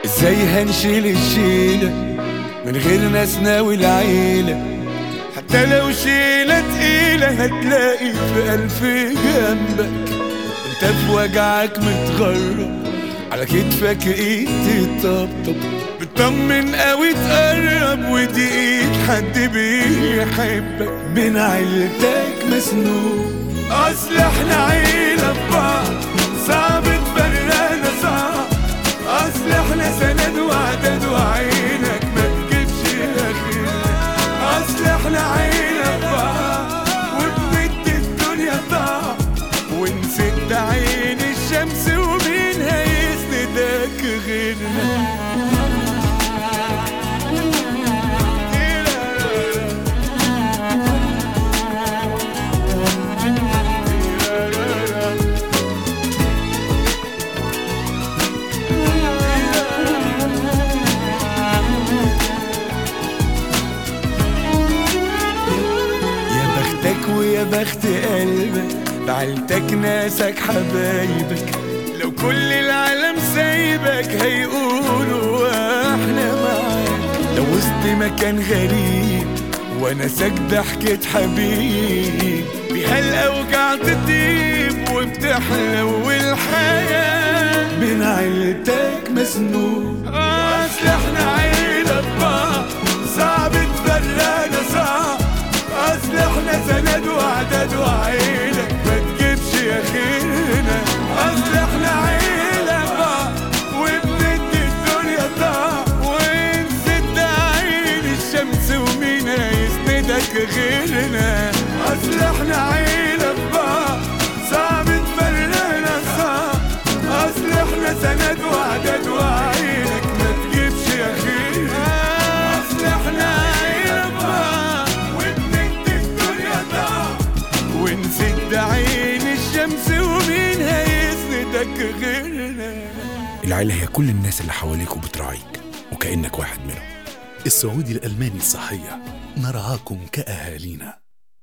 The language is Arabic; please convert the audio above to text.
ازاي هنشيل الشيلة من غير ناسنا والعيلة؟ حتى لو شيلة تقيلة هتلاقي في ألف جنبك. انت في وجعك متغرب، على كتفك ايد تطبطب، بتطمن قوي تقرب، ودي ايد حد بيحبك. من عيلتك مسنون، اصل احنا عيلة ببعض، صعب تفرقنا صعب. اصل احنا سند وعدد وعينك ما تجيبش اخرنا. اصل احنا عيلة ببعض وبند الدنيا طعم، ونسد عين الشمس ومين هيسندك غيرنا. ويا بخت قلبك بعيلتك ناسك حبايبك. لو كل العالم سايبك هيقولوا احنا معاك. لو وسط مكان غريب وناسك ضحكة حبيب، بيها الأوجاع تطيب وبتحلو الحياة. من عيلتك مسنون، أصل احنا عيلة ببعض، صعب تفرقنا صعب. اصل احنا سند وعدد وعينك ما تجيبش يا خيرنا. اصل احنا عيلة بقى وبند الدنيا طعم، ونسد عين الشمس ومين هيسندك غيرنا. اصل احنا عيلة بقى صعب تفرقنا صعب. اصل احنا سند وعدد وعينك ما تجيبش يا خيرنا. اصل احنا عيلة بقى ونسد عين الشمس ومين هيسندك غيرنا. العيلة هي كل الناس اللي حواليك وبتراعيك وكأنك واحد منهم. السعودي الألماني الصحية، نرعاكم كأهالينا.